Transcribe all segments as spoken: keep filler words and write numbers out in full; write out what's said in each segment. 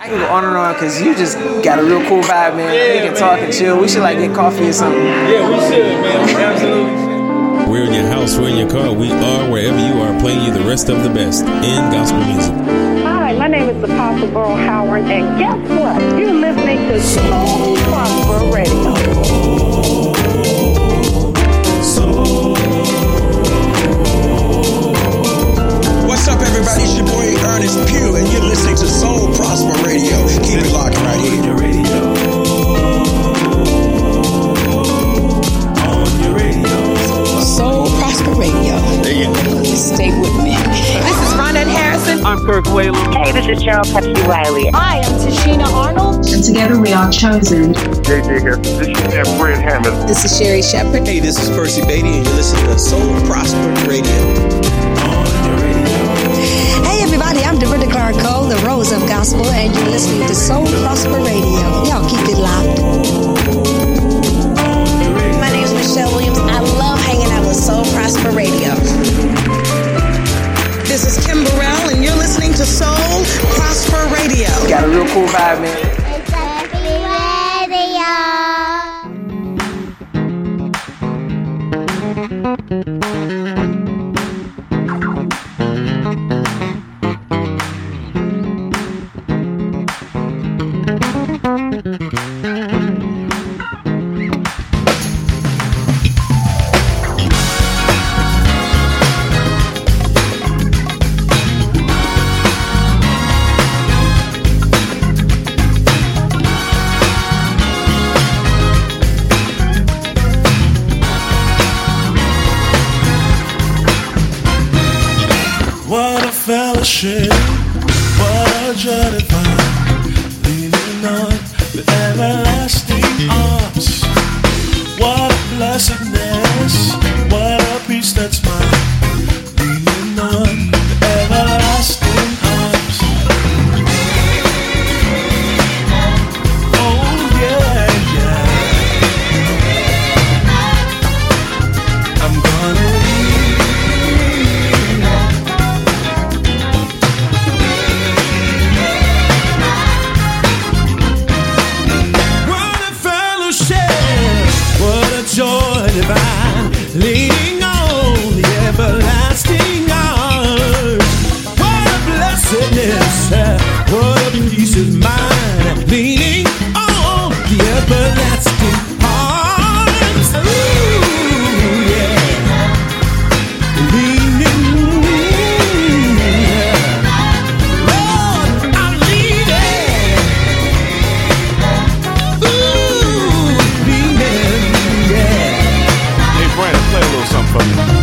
I can go on and on because you just got a real cool vibe, man. Yeah, we can talk and chill. We should like get coffee or something. Yeah, we should, man. Absolutely. We're in your house, we're in your car, we are wherever you are, playing you the rest of the best in gospel music. Hi, my name is Apostle Burl Howard, and guess what? You're listening to Soul Prosper Radio. What's up, everybody? It's your boy Ernest Pugh, and you're listening to Soul Prosper Radio. Keep it locked right here. On your radio. On your radio. Soul Prosper Radio. There you go. Stay with me. This is Ronette Harrison. I'm Kirk Whalum. Hey, this is Cheryl Pepsi Riley. I am Tashina Arnold. And together we are chosen. J J here. This is Fred Hammond. This is Sherry Shepherd. Hey, this is Percy Beatty, and you're listening to Soul Prosper Radio. On your radio. Hey, everybody, I'm Dorinda Clark Cole, the Rose of Gospel, and you're listening to Soul Prosper Radio. Y'all keep it locked. My name is Michelle Williams. I love hanging out with Soul Prosper Radio. This is Kim Burrell, and you're listening to Soul Prosper Radio. Got a real cool vibe, man. Fellowship, what a joy divine, leaning on the everlasting arms. What a blessedness, what a peace that's mine, leaning on the everlasting arms. Oh yeah, yeah. I'm gonna leave. Joy divine, leaning on the everlasting arms. What a blessedness, what a peace is mine, leaning on the everlasting arms. Ooh, yeah. Leaning, yeah. Lord, I'm leaning. Ooh, leaning. Brandon, play a little something for me.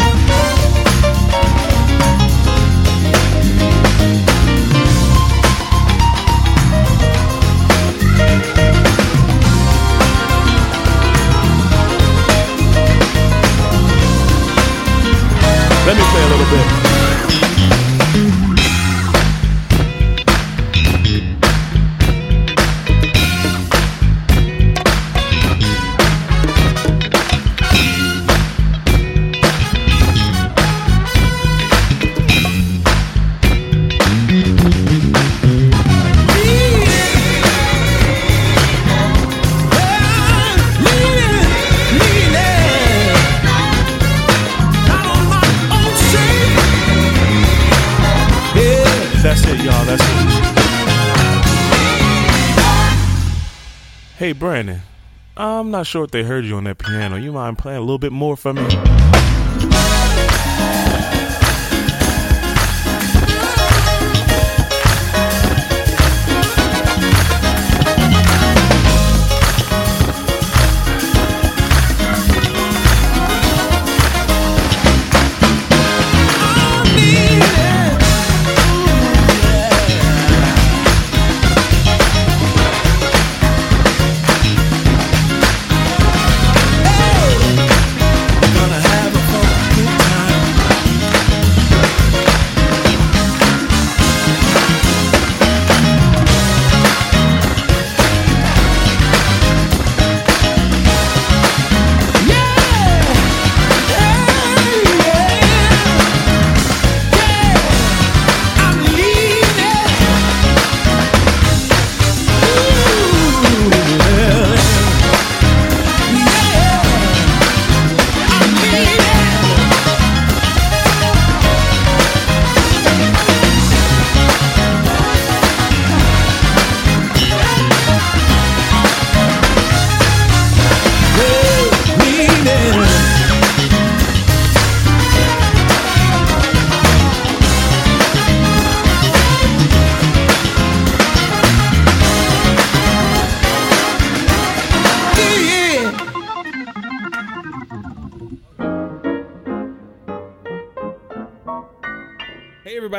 Let me play a little bit. That's it, y'all. That's it. Hey, Brandon. I'm not sure if they heard you on that piano. You mind playing a little bit more for me? Gonna have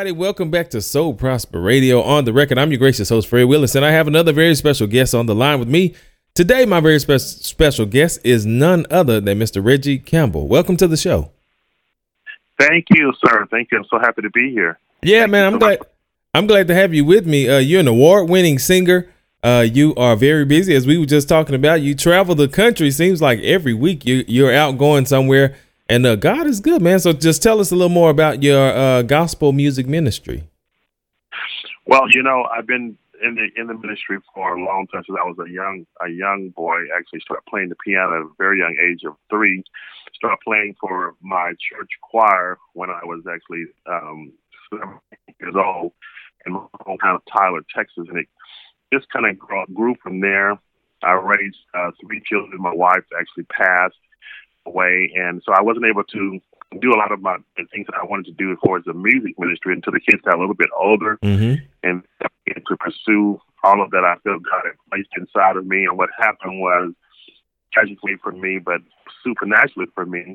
everybody. Welcome back to Soul Prosper Radio. On the record, I'm your gracious host, Fred Willis, and I have another very special guest on the line with me. Today, my very spe- special guest is none other than Mister Reggie Campbell. Welcome to the show. Thank you, sir. Thank you. I'm so happy to be here. Yeah, Thank man, I'm so glad. much. I'm glad to have you with me. Uh, you're an award-winning singer. Uh, you are very busy, as we were just talking about. You travel the country. Seems like every week you, you're out going somewhere. And uh, God is good, man. So just tell us a little more about your uh, gospel music ministry. Well, you know, I've been in the in the ministry for a long time since I was a young a young boy. I actually started playing the piano at a very young age of three. Started playing for my church choir when I was actually um, seven years old in my hometown of Tyler, Texas, and it just kind of grew, grew from there. I raised uh, three children. My wife actually passed away, and so I wasn't able to do a lot of my the things that I wanted to do as far as the music ministry until the kids got a little bit older, mm-hmm. and to pursue all of that I felt God had placed inside of me. And what happened was, tragically for me, but supernaturally for me,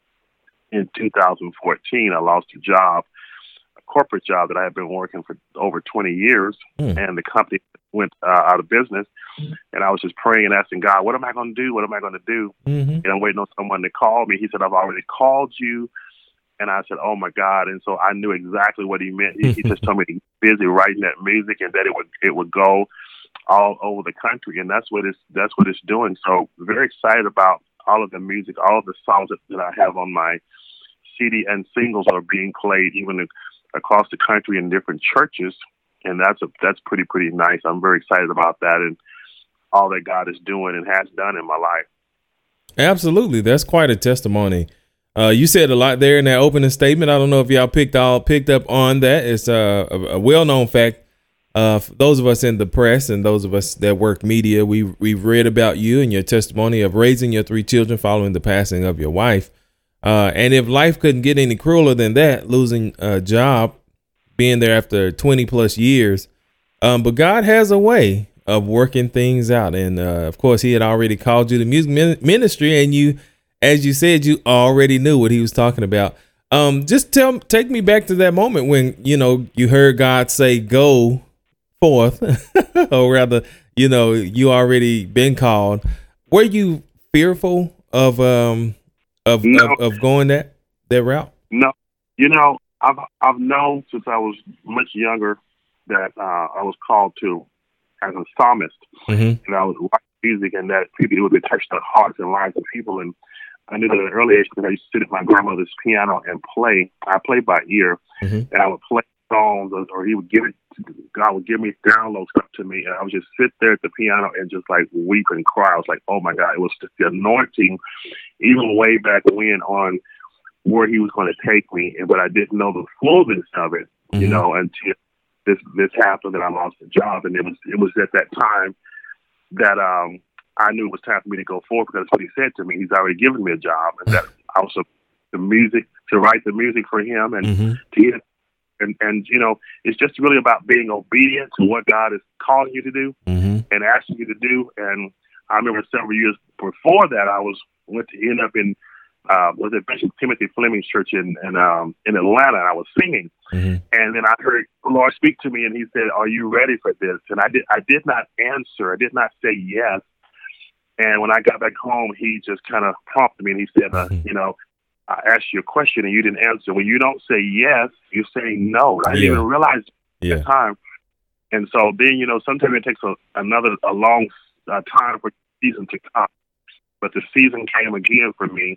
in two thousand fourteen, I lost a job, a corporate job that I had been working for over twenty years, mm. and the company went uh, out of business. And I was just praying and asking God, what am I going to do? What am I going to do? Mm-hmm. And I'm waiting on someone to call me. He said, I've already called you. And I said, oh, my God. And so I knew exactly what he meant. He, he just told me to be busy writing that music and that it would it would go all over the country. And that's what it's, that's what it's doing. So very excited about all of the music, all of the songs that, that I have on my C D and singles are being played even across the country in different churches. And that's a, that's pretty, pretty nice. I'm very excited about that and all that God is doing and has done in my life. Absolutely. That's quite a testimony. Uh, you said a lot there in that opening statement. I don't know if y'all picked all picked up on that. It's uh, a, a well-known fact. Uh, for those of us in the press and those of us that work media, we we've read about you and your testimony of raising your three children following the passing of your wife. Uh, and if life couldn't get any crueler than that, losing a job, being there after twenty plus years. Um, but God has a way of working things out. And uh, of course, he had already called you to music min- ministry. And you, as you said, you already knew what he was talking about. Um, just tell, take me back to that moment when, you know, you heard God say, go forth, or rather, you know, you already been called. Were you fearful of, um, of, no. of, of going that, that route? No, you know, I've, I've known since I was much younger that uh, I was called to as a psalmist, mm-hmm. and I was writing music, and that people would touch the hearts and lives of people. And I knew that at an early age because I used to sit at my grandmother's piano and play. I played by ear, mm-hmm. and I would play songs, or, or he would give it. God would give me downloads stuff to me, and I would just sit there at the piano and just like weep and cry. I was like, oh my God! It was just the anointing, even way back when, on where he was going to take me, and but I didn't know the fullness of it, mm-hmm. you know, until this this happened and I lost the job. And it was it was at that time that um I knew it was time for me to go forward, because that's what he said to me. He's already given me a job, and that also the music, to write the music for him, and mm-hmm. to and and you know, it's just really about being obedient to what God is calling you to do mm-hmm. and asking you to do. And I remember several years before that, I was went to end up in Uh, was at Bishop Timothy Fleming's church in in, um, in Atlanta, and I was singing, mm-hmm. and then I heard the Lord speak to me, and He said, "Are you ready for this?" And I did. I did not answer. I did not say yes. And when I got back home, He just kind of prompted me, and He said, uh, "You know, I asked you a question, and you didn't answer. When you don't say yes, you're saying no." I didn't yeah. even realize yeah. at the time. And so then, you know, sometimes it takes a, another a long uh, time for the season to come, but the season came again for me.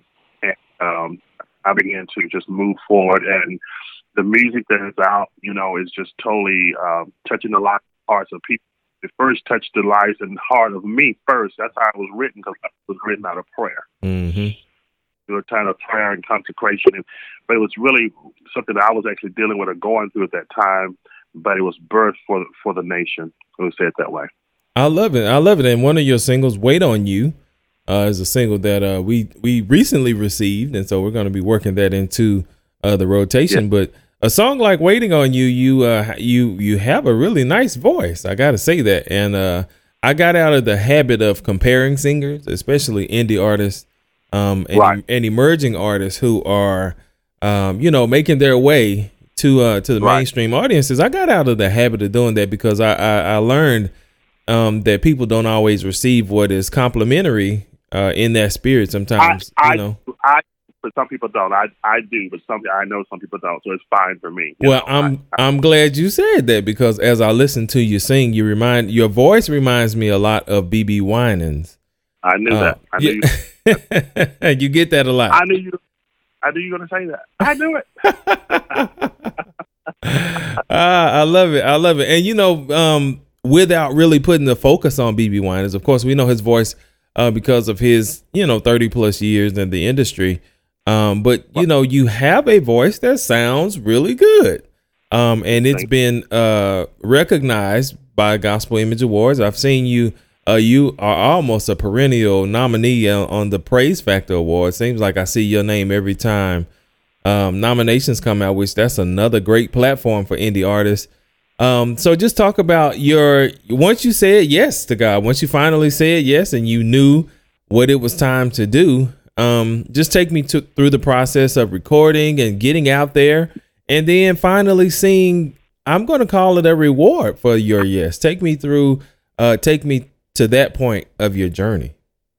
Um, I began to just move forward, and the music that is out, you know, is just totally uh, touching the lives hearts of people. It first touched the lives and heart of me first. That's how it was written, because it was written out of prayer. Mm-hmm. It was a time of prayer and consecration, and, but it was really something that I was actually dealing with or going through at that time. But it was birthed for for the nation. Let me say it that way. I love it. I love it. And one of your singles, "Wait on You," Uh, is a single that uh, we we recently received, and so we're going to be working that into uh, the rotation. Yeah. But a song like "Waiting on You," you uh, you you have a really nice voice. I got to say that, and uh, I got out of the habit of comparing singers, especially indie artists um, and, right. and emerging artists who are, um, you know, making their way to uh, to the Right. mainstream audiences. I got out of the habit of doing that because I I, I learned um, that people don't always receive what is complimentary uh, in that spirit. Sometimes, I, you know. I, but some people don't. I, I do, but some I know some people don't. So it's fine for me. you Well, know. I'm I, I'm glad you said that because as I listen to you sing, you remind your voice reminds me a lot of B B Winans. I knew Uh, that. I knew. yeah. You, You get that a lot. I knew you. I knew you were going to say that. I knew it. Ah, I love it. I love it. And you know, um, without really putting the focus on B B Winans, of course, we know his voice uh, because of his, you know, thirty plus years in the industry. Um, but you know, you have a voice that sounds really good. Um, and it's been uh recognized by Gospel Image Awards. I've seen you. Uh, you are almost a perennial nominee on, on the Praise Factor Award. Seems like I see your name every time um, nominations come out, which that's another great platform for indie artists. Um, so just talk about your, once you said yes to God, once you finally said yes and you knew what it was time to do, um, just take me to, through the process of recording and getting out there and then finally seeing, I'm going to call it a reward for your yes. Take me through, uh, take me to that point of your journey.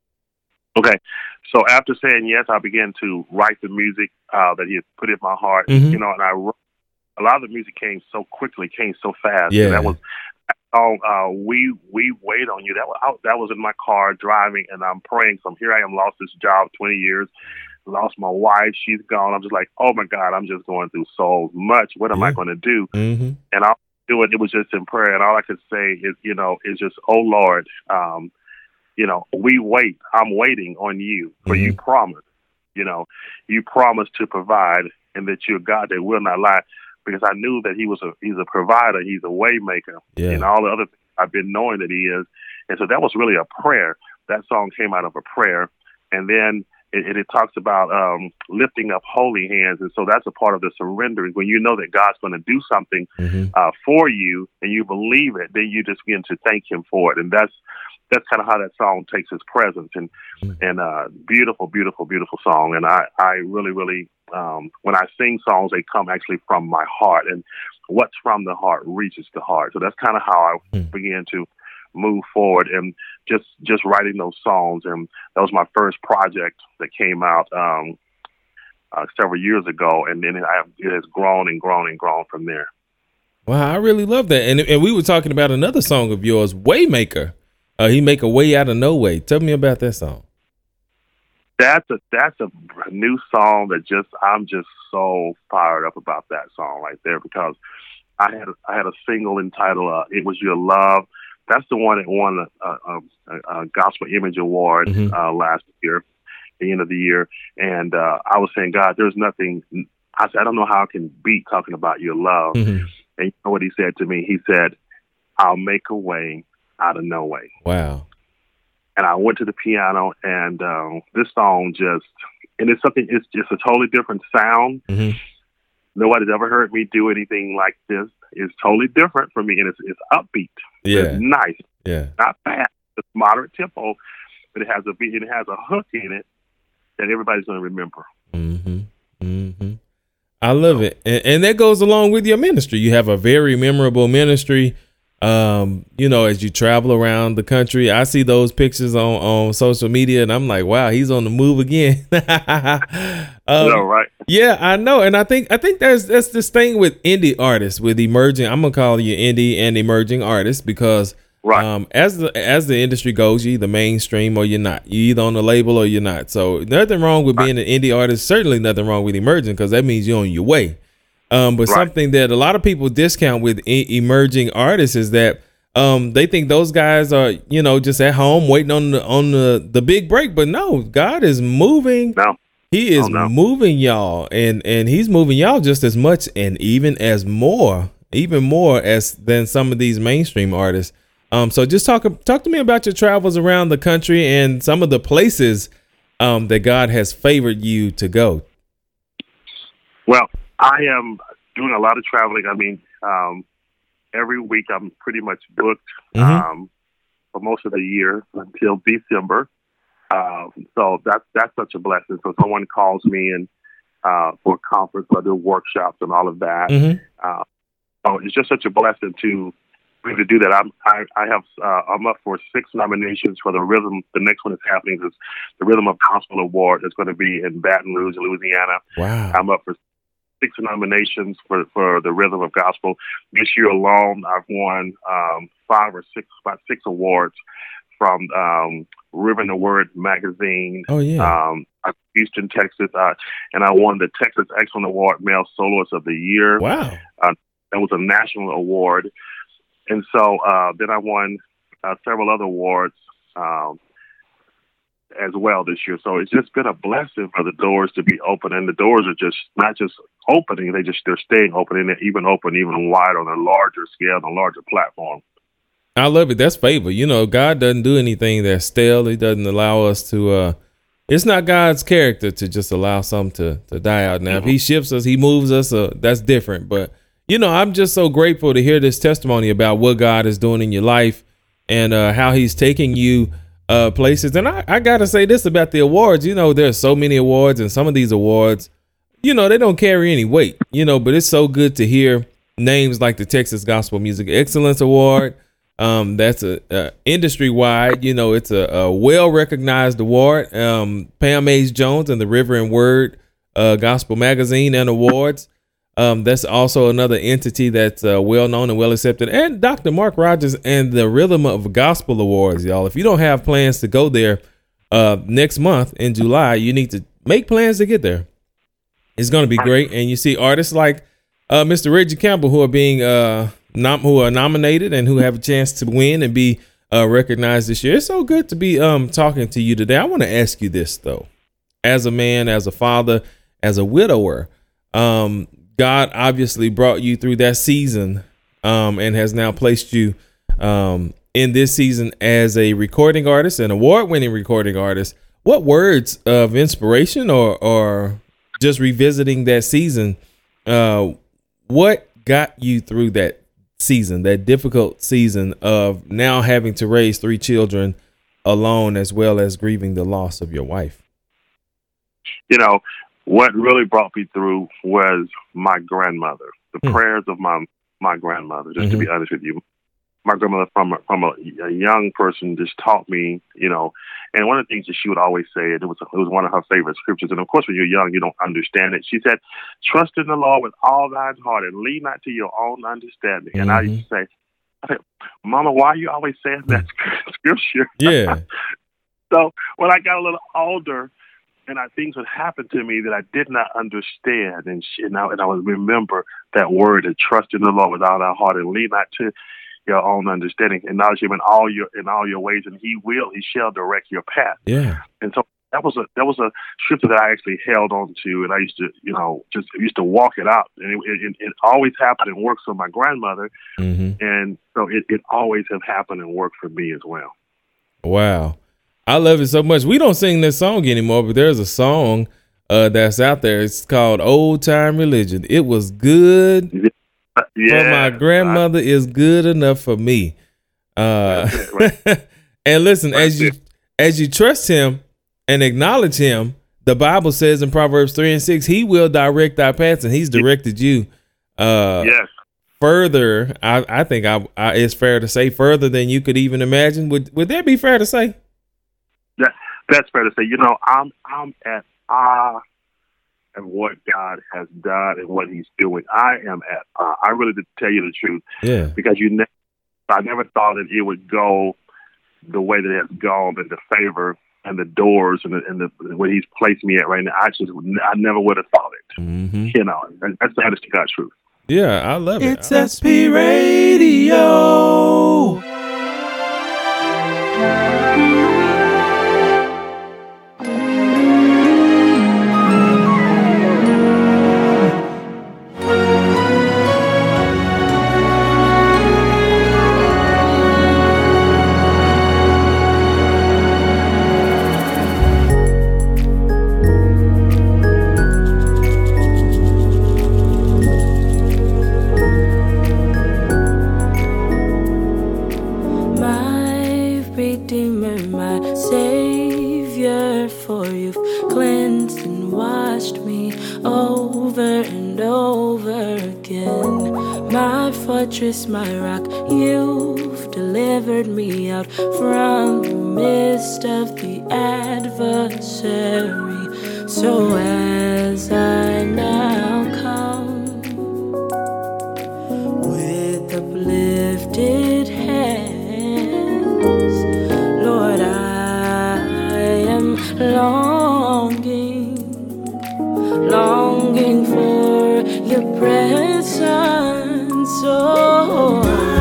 Okay. So after saying yes, I began to write the music uh, that he had put in my heart. Mhm. You know, and I wrote, a lot of the music came so quickly, came so fast. Yeah. And that was oh, uh, we we wait on you. That was I, that was in my car driving, and I'm praying. So here I am, lost this job, twenty years, lost my wife. She's gone. I'm just like, oh my God, I'm just going through so much. What am Yeah. I going to do? Mm-hmm. And I'll do it. It was just in prayer, and all I could say is, you know, is just, oh Lord, um, you know, we wait. I'm waiting on you, for you promise. You know, you promised to provide, and that you're God that will not lie. Because I knew that he was a he's a provider, he's a way maker, Yeah. and all the other things I've been knowing that he is. And so that was really a prayer. That song came out of a prayer, and then it, it, it talks about um, lifting up holy hands, and so that's a part of the surrendering. When you know that God's going to do something Mm-hmm. uh, for you, and you believe it, then you just begin to thank Him for it, and that's that's kind of how that song takes His presence. And and uh, beautiful, beautiful, beautiful song. And I I really, really. Um, when I sing songs, they come actually from my heart, and what's from the heart reaches the heart. So that's kind of how I Mm. began to move forward, and just just writing those songs. And that was my first project that came out um, uh, several years ago, and then it, I, it has grown and grown and grown from there. Wow, I really love that. And and we were talking about another song of yours, Waymaker. Uh, he make a way out of no way. Tell me about that song. That's a that's a new song that just I'm just so fired up about that song right there, because I had I had a single entitled uh, "It Was Your Love." That's the one that won a, a, a, a Gospel Image Award Mhm. uh, last year, the end of the year, and uh, I was saying, God, there's nothing. I said, I don't know how I can beat talking about your love. Mhm. And you know what he said to me? He said, "I'll make a way out of no way." Wow. And I went to the piano, and um, this song just, and it's something, it's just a totally different sound. Mm-hmm. Nobody's ever heard me do anything like this. It's totally different for me, and it's it's upbeat. Yeah. It's nice, Yeah. not fast. It's moderate tempo, but it has a beat, it has a hook in it that everybody's going to remember. Mm-hmm. Mm-hmm. I love it. And, and that goes along with your ministry. You have a very memorable ministry. Um, you know, as you travel around the country, I see those pictures on, on social media and I'm like, wow, he's on the move again. um, No, right? Yeah, I know. And I think, I think there's, that's this thing with indie artists, with emerging, I'm going to call you indie and emerging artists, because Right. um, as the, as the industry goes, you're either mainstream or you're not. You're either on the label or you're not. So nothing wrong with being an indie artist. Certainly nothing wrong with emerging, because that means you're on your way. Um, but Right. something that a lot of people discount with e- emerging artists is that um, they think those guys are, you know, just at home waiting on the on the, the big break. But no, God is moving. No. He is Oh, no. moving y'all, and and He's moving y'all just as much, and even as more, even more as than some of these mainstream artists. Um, so just talk talk to me about your travels around the country and some of the places um, that God has favored you to go. Well, I am doing a lot of traveling. I mean, um, every week I'm pretty much booked Mhm. um, for most of the year until December. Um, so that's that's such a blessing. So someone calls me and uh, for conference. I do workshops and all of that. Mm-hmm. Uh, so it's just such a blessing to be able to do that. I'm, I, I have, uh, I'm up for six nominations for the Rhythm. The next one that's happening is the Rhythm of Gospel Award. It's going to be in Baton Rouge, Louisiana. Wow. I'm up for six nominations for, for the Rhythm of Gospel. This year alone, I've won um, five or six, about six awards from um, River in the Word magazine. Oh, yeah. Um, Houston, Texas. Uh, and I won the Texas Excellent Award Male Soloist of the Year. Wow. Uh, that was a national award. And so uh, then I won uh, several other awards um, as well this year. So it's just been a blessing for the doors to be open. And the doors are just not just opening, they just, they're staying open, and they're even open even wider on a larger scale, on a larger platform. I love it. That's favor. You know, God doesn't do anything that's stale. He doesn't allow us to, uh, it's not God's character to just allow something to, to die out. Now, mm-hmm. if he shifts us, he moves us, uh, that's different. But, you know, I'm just so grateful to hear this testimony about what God is doing in your life and uh, how he's taking you uh, places. And I, I got to say this about the awards. You know, there's so many awards, and some of these awards, you know, they don't carry any weight, you know, but it's so good to hear names like the Texas Gospel Music Excellence Award. Um, that's a, a industry wide, you know, it's a, a well recognized award. Um, Pam Hayes Jones and the River and Word uh, Gospel Magazine and Awards. Um, that's also another entity that's uh, well known and well accepted. And Doctor Mark Rogers and the Rhythm of Gospel Awards, y'all. If you don't have plans to go there uh, next month in July, you need to make plans to get there. It's going to be great. And you see artists like uh, Mister Reggie Campbell who are being uh, nom- who are nominated and who have a chance to win and be uh, recognized this year. It's so good to be um, talking to you today. I want to ask you this, though. As a man, as a father, as a widower, um, God obviously brought you through that season um, and has now placed you um, in this season as a recording artist, an award-winning recording artist. What words of inspiration or, or just revisiting that season, uh, what got you through that season, that difficult season of now having to raise three children alone, as well as grieving the loss of your wife? You know, what really brought me through was my grandmother, the hmm. prayers of my my grandmother, just mm-hmm. to be honest with you. My grandmother, from a, from a, a young person, just taught me, you know, and one of the things that she would always say, it was, it was one of her favorite scriptures. And of course, when you're young, you don't understand it. She said, trust in the Lord with all thine heart and lean not to your own understanding. Mm-hmm. And I used to say, I said, Mama, why are you always saying that scripture? Yeah. So when I got a little older, and I, things would happen to me that I did not understand, and she, and, I, and I would remember that word, to trust in the Lord with all our heart and lean not to your own understanding, acknowledge him in all your in all your ways, and he will, he shall direct your path. Yeah. And so that was a that was a scripture that I actually held on to, and I used to, you know, just used to walk it out, and it, it, it always happened and worked for my grandmother, mm-hmm. and so it, it always have happened and worked for me as well. Wow. I love it so much. We don't sing this song anymore, but there's a song uh, that's out there. It's called Old Time Religion. It was good yeah, for my grandmother, I, is good enough for me. Uh, right. And listen, right. as you as you trust him and acknowledge him, the Bible says in Proverbs three and six, he will direct our paths, and he's directed you. Uh, yes. Further, I, I think I, I, it's fair to say further than you could even imagine. Would would that be fair to say? That, that's fair to say. You know, I'm I'm at awe of what God has done and what he's doing. I am at awe. I really did tell you the truth. Yeah. Because you ne- I never thought that it would go the way that it has gone, and the favor and the doors and the, and the where he's placed me at right now. I just I never would have thought it. Mm-hmm. You know, that's the honest to God truth. Yeah, I love it. It's S P Radio. over and over again. My fortress, my rock, you've delivered me out from the midst of the adversary. So as I now come with uplifted hands, Lord, I am longing, longing for your presence, oh.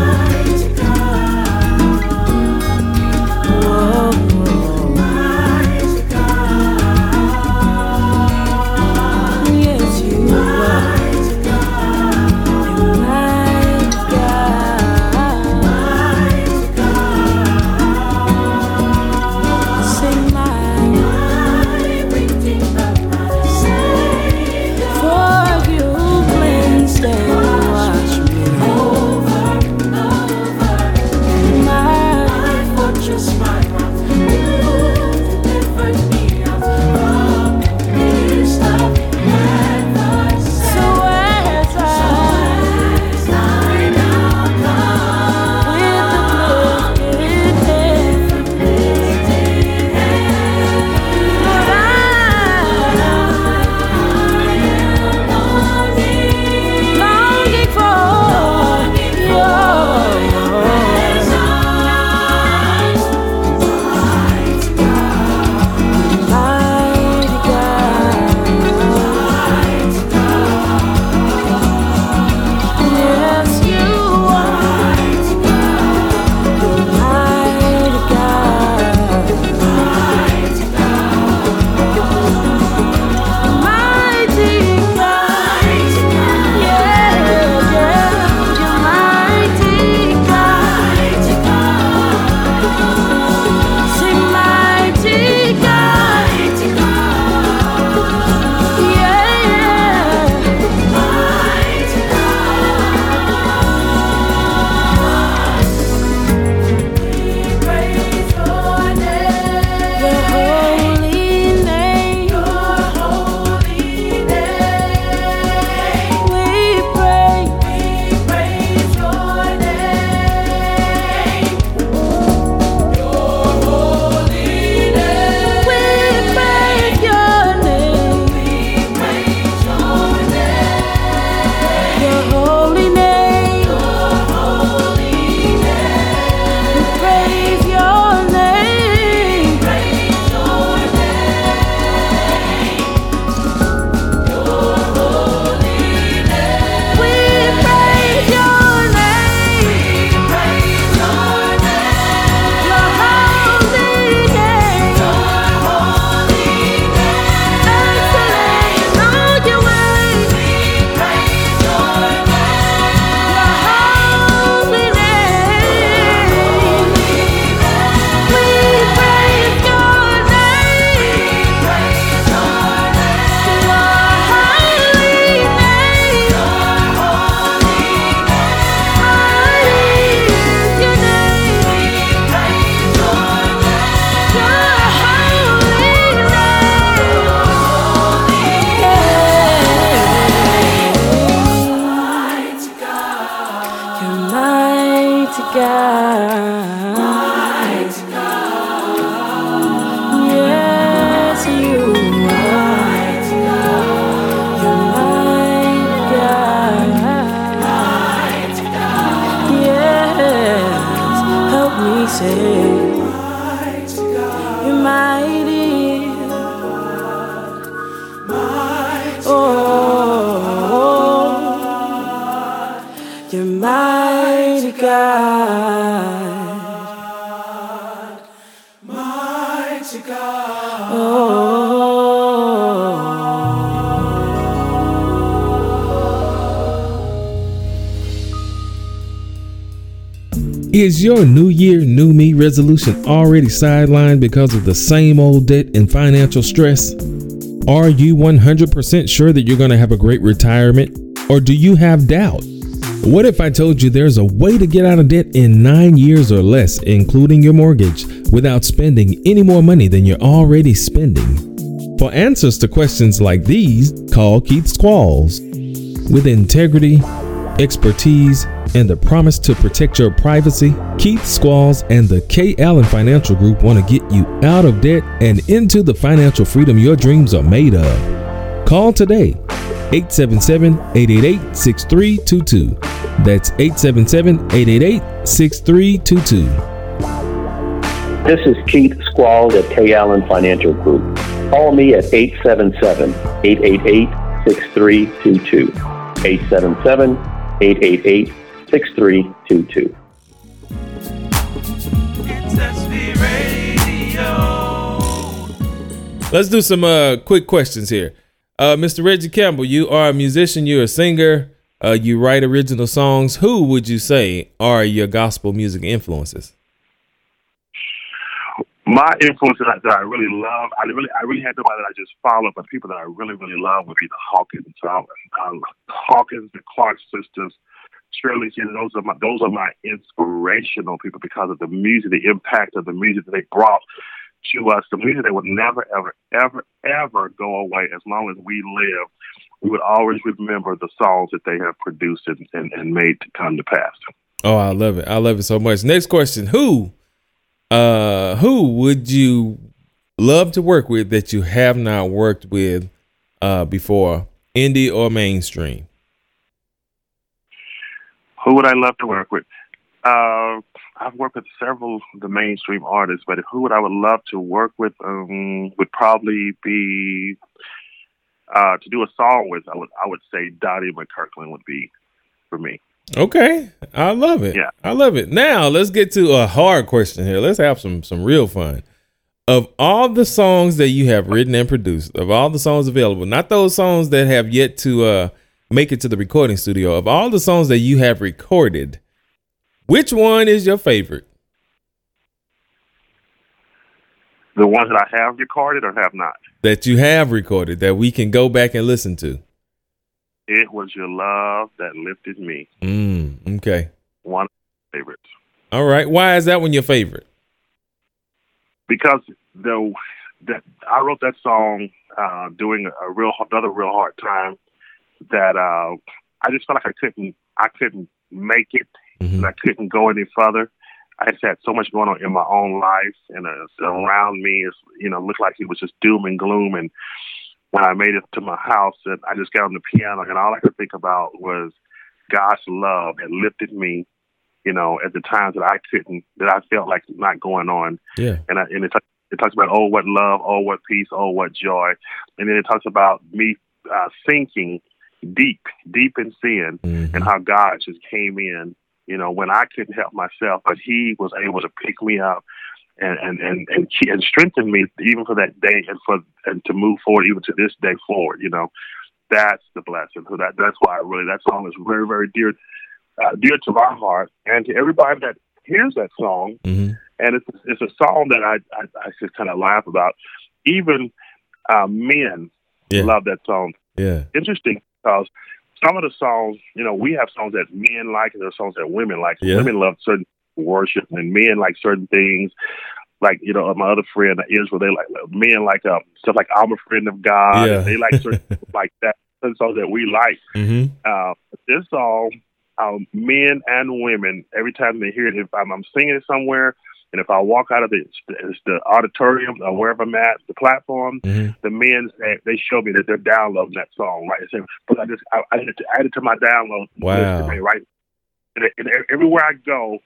Is your New Year, New Me resolution already sidelined because of the same old debt and financial stress? Are you one hundred percent sure that you're going to have a great retirement, or do you have doubt? What if I told you there's a way to get out of debt in nine years or less, including your mortgage, without spending any more money than you're already spending? For answers to questions like these, call Keith Squalls. With integrity, expertise, and the promise to protect your privacy, Keith Squalls and the K. Allen Financial Group want to get you out of debt and into the financial freedom your dreams are made of. Call today, eight seven seven, eight eight eight, six three two two. That's eight seven seven, eight eight eight, six three two two. This is Keith Squalls at K. Allen Financial Group. Call me at eight seven seven, eight eight eight, six three two two. eight seven seven, eight eight eight, six three two two. Let's do some uh, quick questions here. Uh, Mister Reggie Campbell, you are a musician, you're a singer, uh, you write original songs. Who would you say are your gospel music influences? My influences that, that I really love, I really, I really had nobody that I just follow, but people that I really, really love would be the Hawkins, um, um, Hawkins, the Clark sisters, Shirley. You know, those are my, those are my inspirational people because of the music, the impact of the music that they brought to us. The music that would never, ever, ever, ever go away as long as we live. We would always remember the songs that they have produced and, and, and made to come to pass. Oh, I love it. I love it so much. Next question: Who? Uh, who would you love to work with that you have not worked with uh, before, indie or mainstream? Who would I love to work with? Uh, I've worked with several of the mainstream artists, but who would I would love to work with um, would probably be uh, to do a song with. I would I would say Donnie McKirkland would be for me. Okay, I love it. Yeah, I love it. Now let's get to a hard question here. Let's have some some real fun. Of all the songs that you have written and produced, of all the songs available, not those songs that have yet to uh, make it to the recording studio, of all the songs that you have recorded, which one is your favorite? The ones that I have recorded or have not? That you have recorded that we can go back and listen to. It Was Your Love That Lifted Me. Mm, okay. One of my favorites. All right. Why is that one your favorite? Because the that I wrote that song uh, doing a real another real hard time that uh, I just felt like I couldn't I couldn't make it. Mm-hmm. And I couldn't go any further. I just had so much going on in my own life, and uh, around me, is you know, looked like it was just doom and gloom. And when I made it to my house, and I just got on the piano, and all I could think about was God's love had lifted me, you know, at the times that I couldn't, that I felt like not going on. Yeah. And, I, and it, t- it talks about, oh, what love, oh, what peace, oh, what joy. And then it talks about me uh, sinking deep, deep in sin, mm-hmm. and how God just came in, you know, when I couldn't help myself, but he was able to pick me up and, and, and, and, and strengthen me even for that day and for, and to move forward, even to this day forward, you know, that's the blessing. So that, that's why I really, that song is very, very dear, uh, dear to my heart and to everybody that hears that song. Mm-hmm. And it's, it's a song that I, I, I just kind of laugh about. Even uh, men yeah. love that song. Yeah. Interesting because some of the songs, you know, we have songs that men like and there are songs that women like. Yeah. Women love certain worship and men like certain things. Like, you know, my other friend Israel, they like men like uh, stuff like I'm a Friend of God. Yeah. And they like certain things like that. Certain songs that we like. Mm-hmm. Uh, this song, um, men and women, every time they hear it, if I'm, I'm singing it somewhere, and if I walk out of the, it's the auditorium or wherever I'm at, the platform, mm-hmm. the men, they, they show me that they're downloading that song, right? They say, but I just I, I added, to, added to my download. Wow. List, right? And, and everywhere I go,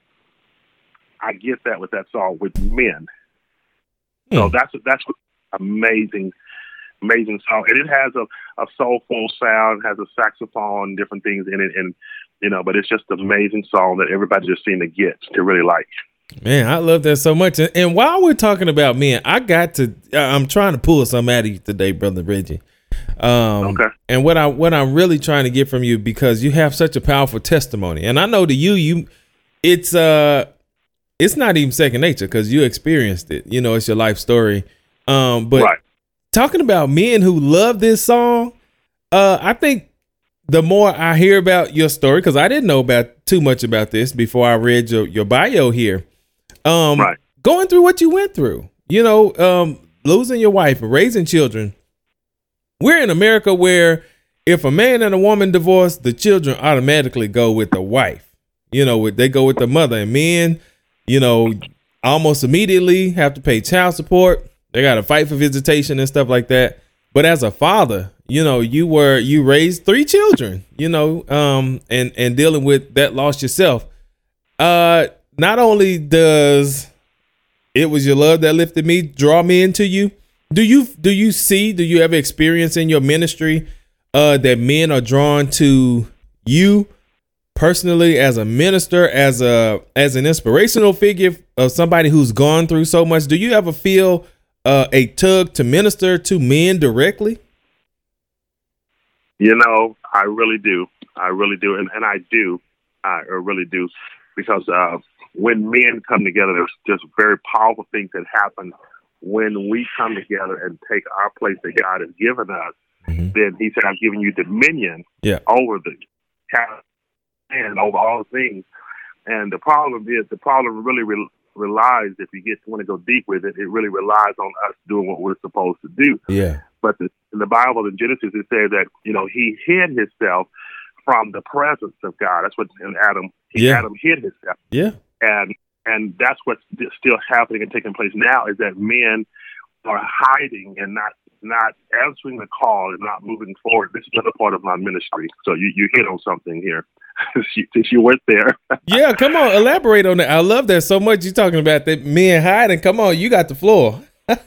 I get that with that song with men. Mm. So that's that's amazing, amazing song, and it has a, a soulful sound, has a saxophone, different things in it, and you know, but it's just an amazing song that everybody just seemed to get to really like. Man, I love that so much. And, and while we're talking about men, I got to, I'm trying to pull something out of you today, Brother Reggie. Um, okay. And what I, what I'm really trying to get from you, because you have such a powerful testimony, and I know to you, you, it's, uh, it's not even second nature because you experienced it. You know, it's your life story. Um, but right. talking about men who love this song, uh, I think the more I hear about your story, because I didn't know about too much about this before I read your, your bio here. Um, right. Going through what you went through, you know, um, losing your wife and raising children we're in America where if a man and a woman divorce, the children automatically go with the wife. You know, they go with the mother, and men, you know, almost immediately have to pay child support. They got to fight for visitation and stuff like that. But as a father, you know, you were you raised three children, you know, um, and and dealing with that loss yourself. Uh, not only does it was your love that lifted me, draw me into you. Do you do you see? Do you ever experience in your ministry uh, that men are drawn to you personally as a minister, as a as an inspirational figure of somebody who's gone through so much? Do you ever feel uh, a tug to minister to men directly? You know, I really do. I really do. And, and I do. I really do. Because uh, when men come together, there's just very powerful things that happen when we come together and take our place that God has given us. Mm-hmm. Then he said, I've given you dominion yeah. over the cat and over all things. And the problem is, the problem really re- relies, if you get want to go deep with it, it really relies on us doing what we're supposed to do. Yeah. But the, in the Bible, in Genesis, it says that, you know, he hid himself from the presence of God. That's what in Adam, he, yeah. Adam hid himself. Yeah. And and that's what's still happening and taking place now, is that men are hiding and not not answering the call and not moving forward. This is another part of my ministry. So you, you hit on something here. Since you went there. Yeah, come on, elaborate on that. I love that so much. You're talking about that men hiding. Come on, you got the floor.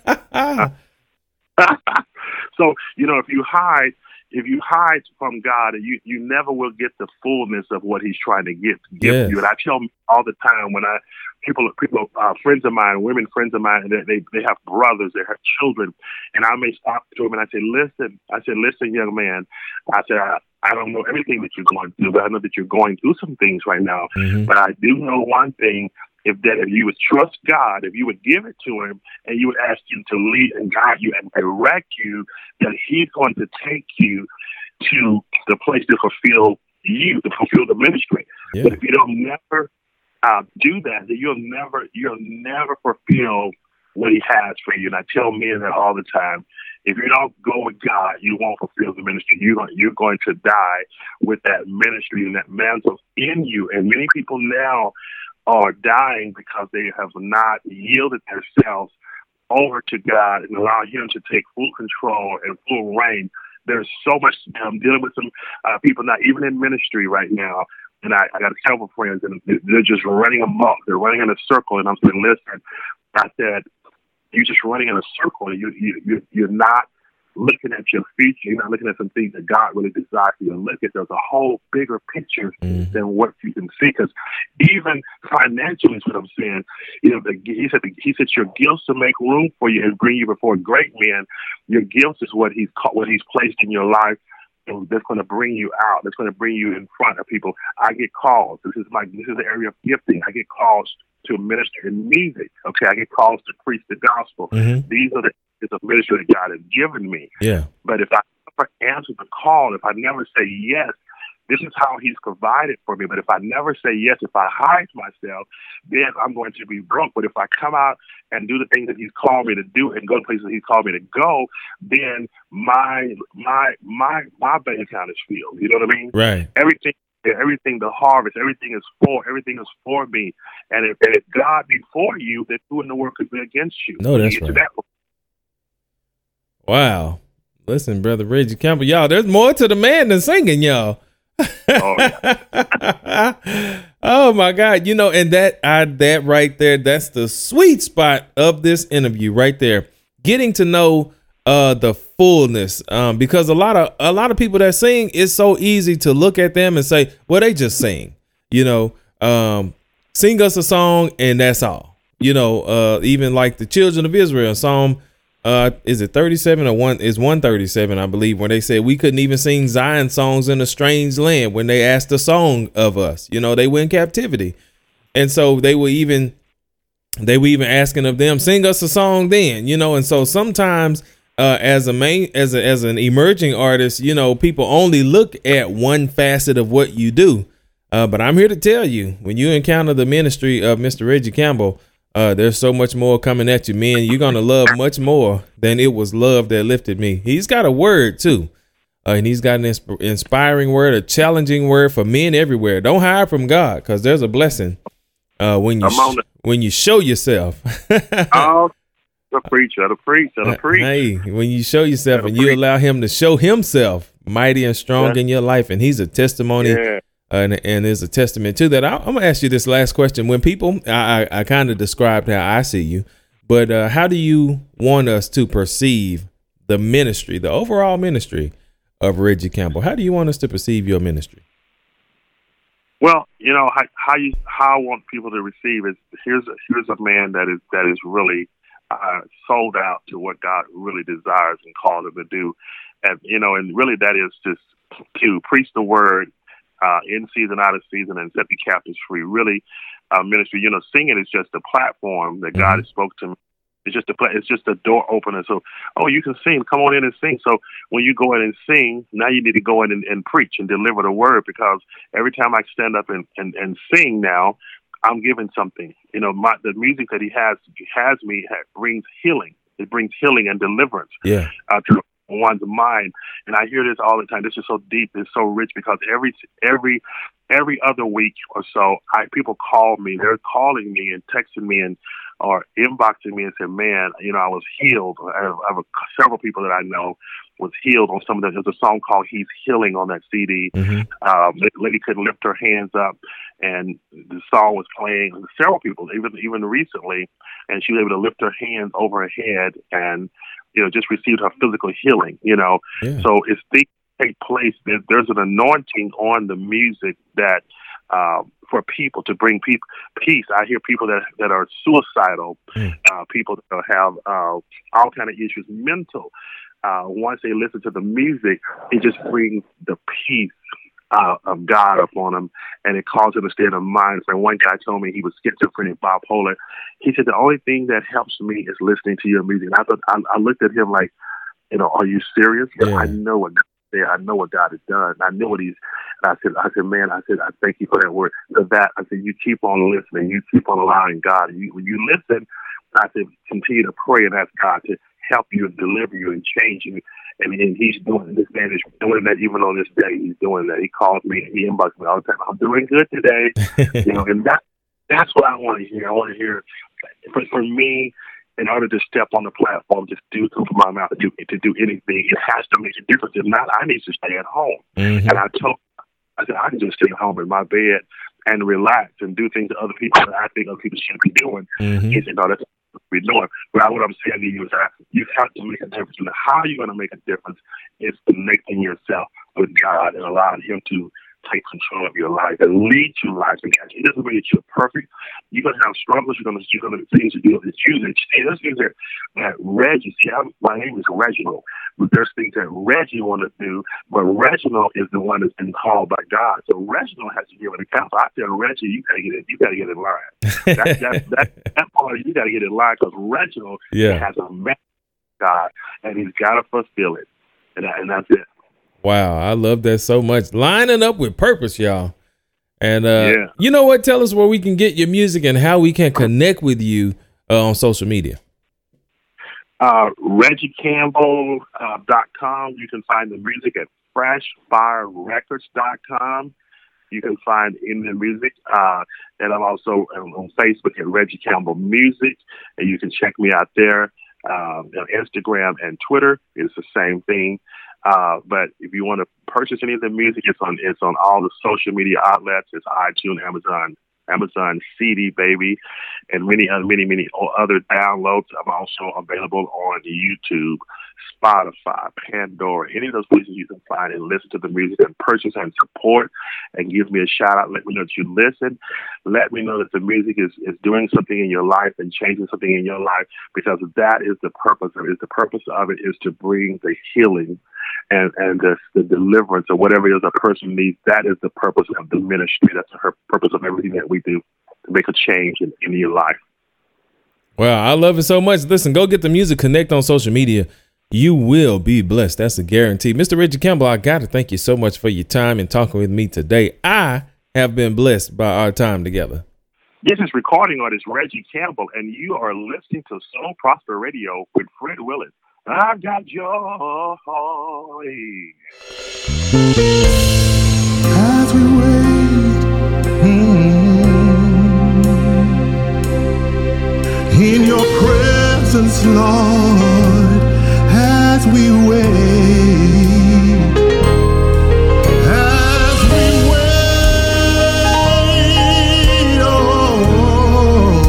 So, you know, if you hide, if you hide from God, you, you never will get the fullness of what he's trying to get give yes. you. And I tell them all the time when I people people uh, friends of mine, women friends of mine, they, they they have brothers, they have children, and I may stop to them and I say, listen, I said, listen, young man, I said, I, I don't know everything that you're going through, but I know that you're going through some things right now. Mm-hmm. But I do know one thing. If that, if you would trust God, if you would give it to him and you would ask him to lead and guide you and direct you, that he's going to take you to the place to fulfill you, to fulfill the ministry. Yeah. But if you don't never uh, do that, then you'll never, you'll never fulfill what he has for you. And I tell men that all the time. If you don't go with God, you won't fulfill the ministry. You're going, you're going to die with that ministry and that mantle in you. And many people now are dying because they have not yielded themselves over to God and allow him to take full control and full reign. There's so much, I'm dealing with some uh, people not even in ministry right now. And I, I got several friends and they're just running amok. They're running in a circle. And I'm saying, listen, I said, you're just running in a circle. You, you, you're not looking at your future. You're not looking at some things that God really desires you to look at. There's a whole bigger picture mm. than what you can see. Because even financially, is what I'm saying. You know, the, he said, the, he said, your gifts to make room for you and bring you before great men. Your gifts is what he's what he's placed in your life. And that's going to bring you out. That's going to bring you in front of people. I get calls. This is my this is the area of gifting. I get calls to minister in music. Okay, I get calls to preach the gospel. Mm-hmm. These are the it's a ministry that God has given me. Yeah. But if I never answer the call, if I never say yes, this is how he's provided for me. But if I never say yes, if I hide myself, then I'm going to be broke. But if I come out and do the things that he's called me to do and go to places he's called me to go, then my my my my bank account is filled. You know what I mean? Right. Everything everything, the harvest, everything is for, everything is for me. And if, and if God be for you, then who in the world could be against you? No, that's right. That wow. Listen, Brother Reggie Campbell, y'all, there's more to the man than singing, y'all. Oh, yeah. Oh my God. You know, and that, I, that right there, that's the sweet spot of this interview right there. Getting to know uh, the fullness, um, because a lot of, a lot of people that sing, it's so easy to look at them and say, well, they just sing, you know, um, sing us a song and that's all, you know, uh, even like the children of Israel, Psalm Uh, is it thirty-seven or one? Is one thirty-seven, I believe, when they said we couldn't even sing Zion songs in a strange land when they asked a song of us. You know, they were in captivity, and so they were even they were even asking of them, sing us a song then. You know, and so sometimes uh, as a main as a, as an emerging artist, you know, people only look at one facet of what you do. Uh, but I'm here to tell you, when you encounter the ministry of Mister Reggie Campbell, Uh, there's so much more coming at you, man. You're going to love much more than it was love that lifted me. He's got a word, too. Uh, and he's got an insp- inspiring word, a challenging word for men everywhere. Don't hide from God, because there's a blessing uh, when you sh- when you show yourself. Oh, the preacher, the preacher, the preacher. Hey, when you show yourself and you allow him to show himself mighty and strong yeah. in your life, and he's a testimony. Yeah. Uh, and, and is a testament to that. I, I'm gonna ask you this last question. When people, I, I, I kind of described how I see you, but uh, how do you want us to perceive the ministry, the overall ministry of Reggie Campbell? How do you want us to perceive your ministry? Well, you know how, how you how I want people to receive is here's a, here's a man that is that is really uh, sold out to what God really desires and called him to do, and you know, and really that is just to preach the word. Uh, in season, out of season, and set the captives free. Really, uh, ministry. You know, singing is just a platform that God has spoke to me. It's just a pla- it's just a door opener. So, oh, you can sing. Come on in and sing. So when you go in and sing, now you need to go in and, and preach and deliver the word, because every time I stand up and, and, and sing now, I'm giving something. You know, my, the music that he has has me ha- brings healing. It brings healing and deliverance. Yeah. Uh, to one's mind. And I hear this all the time. This is so deep, it's so rich, because every every every other week or so, I people call me. They're calling me and texting me and or inboxing me and say, man, you know, I was healed. I have, I have several people that I know was healed on some of the, there's a song called He's Healing on that C D. Mm-hmm. Um, the lady couldn't lift her hands up, and the song was playing. Several people, even even recently, and she was able to lift her hands over her head and, you know, just received her physical healing, you know. Yeah. So it's things take place. There, there's an anointing on the music that um, for people to bring people peace. I hear people that that are suicidal, mm. uh, people that have uh, all kind of issues, mental. Uh, once they listen to the music, it just brings the peace uh, of God upon them, and it causes them to stay in a mind frame. One guy told me he was schizophrenic, bipolar. He said, the only thing that helps me is listening to your music. And I thought, I, I looked at him like, you know, are you serious? Yeah. I know what God said. I know what God has done. I know what he's, and I said, I said, man, I said, I thank you for that word. For that, I said, you keep on listening. You keep on allowing God. You, when you listen, I said, continue to pray and ask God to help you and deliver you and change you. And, and he's doing, this man is doing that even on this day. He's doing that. He calls me, he inboxes me all the time. I'm doing good today. You know, and that that's what I want to hear. I want to hear, for, for me, in order to step on the platform, just do open my mouth to do, to do anything, it has to make a difference. If not, I need to stay at home. Mm-hmm. And I told, I said, I can just stay at home in my bed and relax and do things that other people that I think other people should be doing. Mm-hmm. He said, no, that's what we're doing. But what I'm saying to you is that you have to make a difference. And how you're going to make a difference is connecting yourself with God and allowing him to take control of your life and lead your life. Because it doesn't mean that you're perfect. You're going to have struggles. You're going to, you're going to things to do that you that see, there's things that, that Reggie, see, I'm, my name is Reginald, but there's things that Reggie want to do, but Reginald is the one that's been called by God. So Reginald has to give an account. So I tell Reggie, you got to get it. You got to get in line. That, that, that, that part, you got to get in line, because Reginald yeah. has a message from God, and he's got to fulfill it, and, and that's it. Wow, I love that so much. Lining up with purpose, y'all. And uh, yeah. you know what? Tell us where we can get your music and how we can connect with you uh, on social media. Uh, Reggie Campbell dot com. You can find the music at fresh fire records dot com. You can find in the music. Uh, and I'm also on, on Facebook at Reggie Campbell Music. And you can check me out there. Uh, on Instagram and Twitter, it's the same thing. Uh, but if you want to purchase any of the music, it's on it's on all the social media outlets. It's iTunes, Amazon, Amazon C D, baby, and many other many many other downloads. I'm also available on YouTube, Spotify, Pandora, any of those places you can find and listen to the music and purchase and support and give me a shout out. Let me know that you listen. Let me know that the music is, is doing something in your life and changing something in your life, because that is the purpose of it. The purpose of it is to bring the healing and, and the, the deliverance or whatever it is a person needs. That is the purpose of the ministry. That's the purpose of everything that we do, to make a change in, in your life. Well, I love it so much. Listen, go get the music, connect on social media. You will be blessed. That's a guarantee. Mister Reggie Campbell, I got to thank you so much for your time and talking with me today. I have been blessed by our time together. This is recording artist Reggie Campbell, and you are listening to Soul Prosper Radio with Fred Willis. I got joy. As we wait mm, in your presence, Lord, as we wait, as we wait, oh,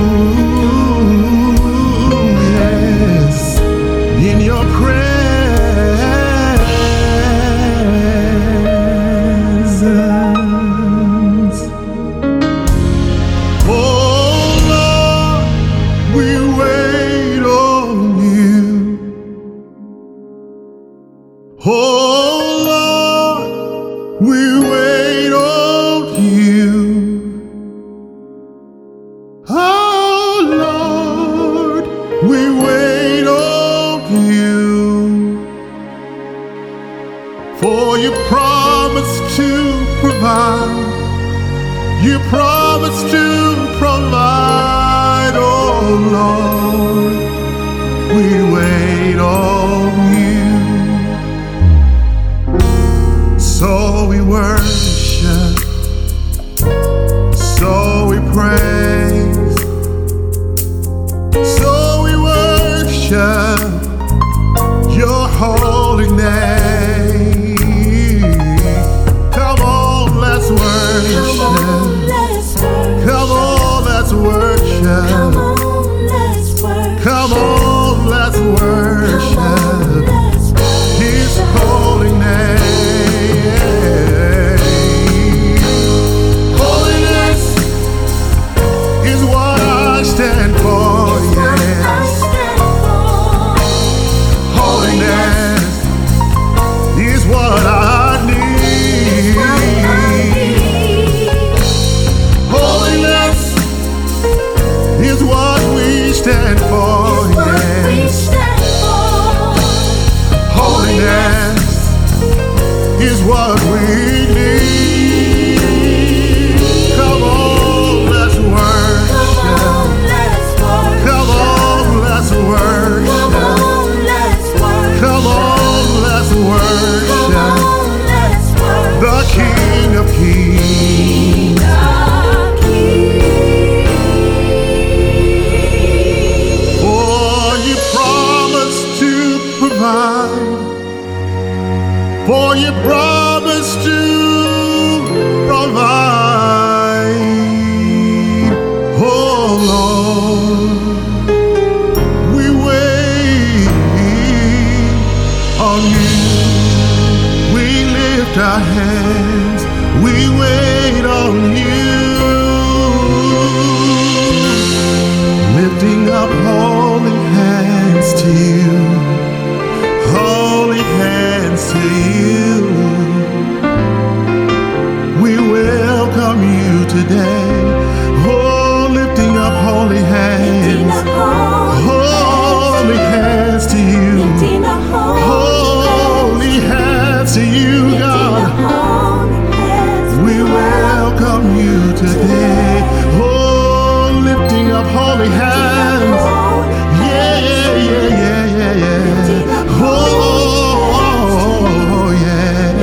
yes, in your presence. Oh Lord, we wait on you. Oh Lord, we wait on you. For you promised to provide, you promised to provide. Oh Lord, we wait on you. So we worship, so we praise, so we worship your holy name. Come on, let's worship. Come on, let's worship. Come on, let's worship his holy name. Stand for, yes. Holiness is what I need. Holiness is what we stand for, yes. Holiness is what we need. Come on, let's worship. Come on, let's worship. Come on, let's worship the King of Kings. For you promised to provide. For you promised to provide. Oh Lord, we wait on you. We lift our hands, we wait on you. Lifting up holy hands to you, holy hands to you. We welcome you today. Oh, lifting up holy hands, holy hands to you, holy hands to you, God. We welcome you today. Oh, lifting up holy hands, yeah, yeah, yeah, yeah, yeah, yeah. Oh, yeah.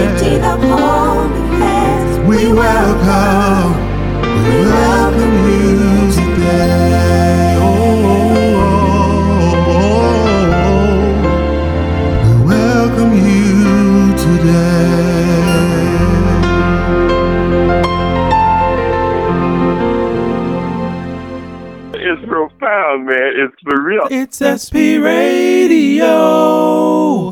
We welcome, we welcome you today. Oh, oh, oh, we welcome you today. It's profound, man. It's for real. It's S P Radio.